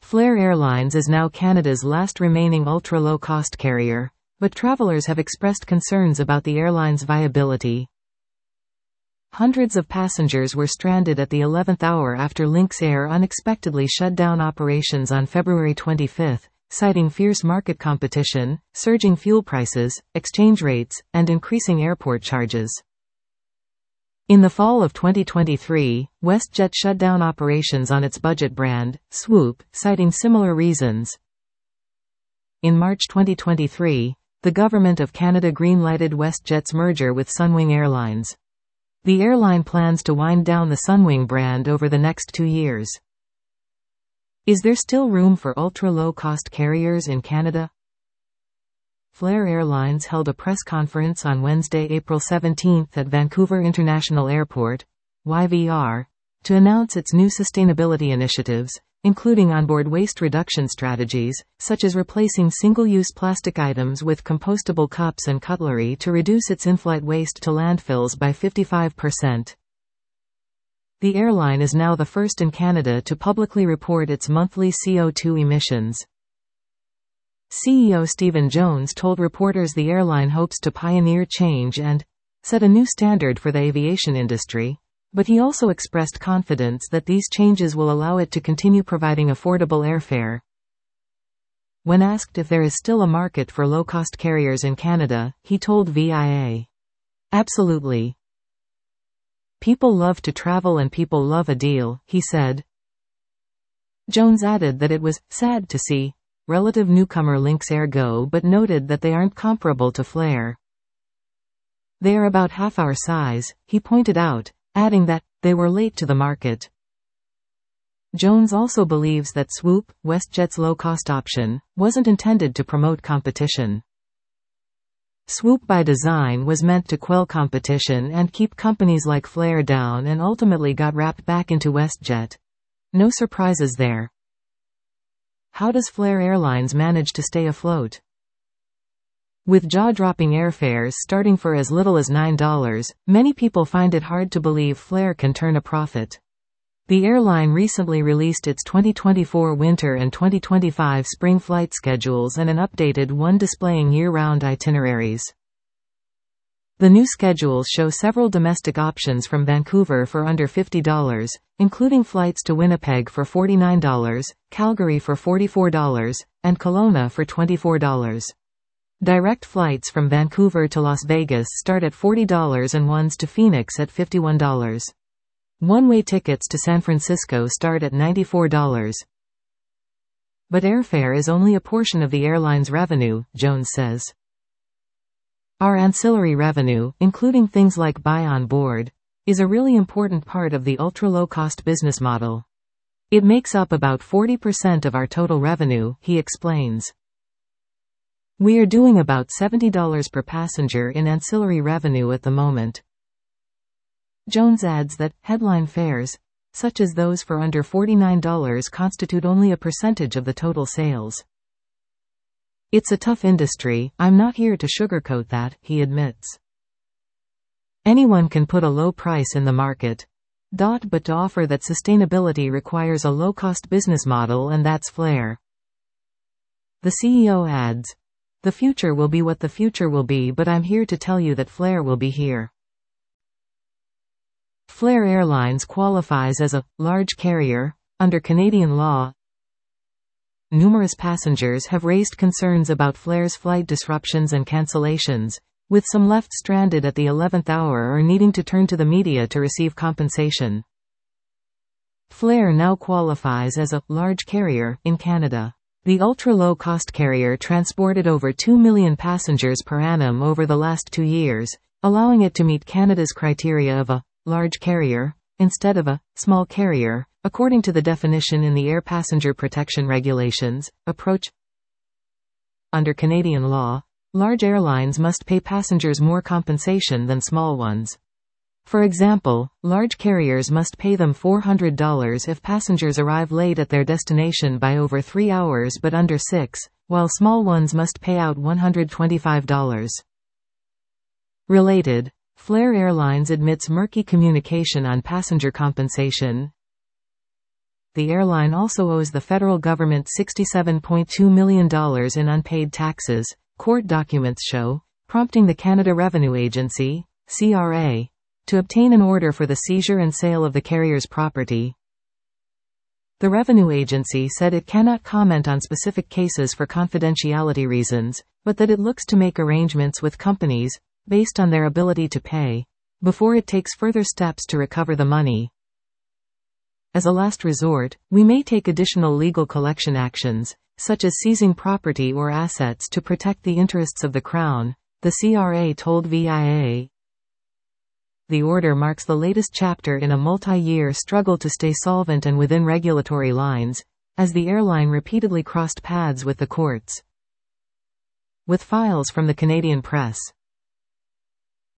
Flair Airlines is now Canada's last remaining ultra-low-cost carrier, but travelers have expressed concerns about the airline's viability. Hundreds of passengers were stranded at the 11th hour after Lynx Air unexpectedly shut down operations on February 25, citing fierce market competition, surging fuel prices, exchange rates, and increasing airport charges. In the fall of 2023, WestJet shut down operations on its budget brand, Swoop, citing similar reasons. In March 2023, the Government of Canada green-lighted WestJet's merger with Sunwing Airlines. The airline plans to wind down the Sunwing brand over the next 2 years. Is there still room for ultra-low-cost carriers in Canada? Flair Airlines held a press conference on Wednesday, April 17 at Vancouver International Airport, YVR, to announce its new sustainability initiatives, including onboard waste reduction strategies, such as replacing single-use plastic items with compostable cups and cutlery to reduce its in-flight waste to landfills by 55%. The airline is now the first in Canada to publicly report its monthly CO2 emissions. CEO Stephen Jones told reporters the airline hopes to pioneer change and set a new standard for the aviation industry, but he also expressed confidence that these changes will allow it to continue providing affordable airfare. When asked if there is still a market for low-cost carriers in Canada, he told VIA, "Absolutely. People love to travel and people love a deal," he said. Jones added that it was sad to see relative newcomer Lynx Air go, but noted that they aren't comparable to Flair. They are about half our size, he pointed out, adding that they were late to the market. Jones also believes that Swoop, WestJet's low-cost option, wasn't intended to promote competition. Swoop by design was meant to quell competition and keep companies like Flair down, and ultimately got wrapped back into WestJet. No surprises there. How does Flair Airlines manage to stay afloat? With jaw-dropping airfares starting for as little as $9, many people find it hard to believe Flair can turn a profit. The airline recently released its 2024 winter and 2025 spring flight schedules and an updated one displaying year-round itineraries. The new schedules show several domestic options from Vancouver for under $50, including flights to Winnipeg for $49, Calgary for $44, and Kelowna for $24. Direct flights from Vancouver to Las Vegas start at $40 and ones to Phoenix at $51. One-way tickets to San Francisco start at $94. But airfare is only a portion of the airline's revenue, Jones says. Our ancillary revenue, including things like buy on board, is a really important part of the ultra-low-cost business model. It makes up about 40% of our total revenue, he explains. We are doing about $70 per passenger in ancillary revenue at the moment. Jones adds that headline fares, such as those for under $49, constitute only a percentage of the total sales. It's a tough industry, I'm not here to sugarcoat that, he admits. Anyone can put a low price in the market. But to offer that sustainability requires a low-cost business model, and that's Flair. The CEO adds, "The future will be what the future will be, but I'm here to tell you that Flair will be here." Flair Airlines qualifies as a large carrier under Canadian law. Numerous passengers have raised concerns about Flair's flight disruptions and cancellations, with some left stranded at the 11th hour or needing to turn to the media to receive compensation. Flair now qualifies as a large carrier in Canada. The ultra-low-cost carrier transported over 2 million passengers per annum over the last 2 years, allowing it to meet Canada's criteria of a large carrier instead of a small carrier, according to the definition in the Air Passenger Protection Regulations. Approach. Under Canadian law, large airlines must pay passengers more compensation than small ones. For example, large carriers must pay them $400 if passengers arrive late at their destination by over 3 hours but under 6, while small ones must pay out $125. Related, Flair Airlines admits murky communication on passenger compensation. the airline also owes the federal government $67.2 million in unpaid taxes, court documents show, prompting the Canada Revenue Agency, CRA, to obtain an order for the seizure and sale of the carrier's property. The Revenue Agency said it cannot comment on specific cases for confidentiality reasons, but that it looks to make arrangements with companies, based on their ability to pay, before it takes further steps to recover the money. As a last resort, we may take additional legal collection actions, such as seizing property or assets to protect the interests of the Crown, the CRA told VIA. The order marks the latest chapter in a multi-year struggle to stay solvent and within regulatory lines, as the airline repeatedly crossed paths with the courts. With files from the Canadian press.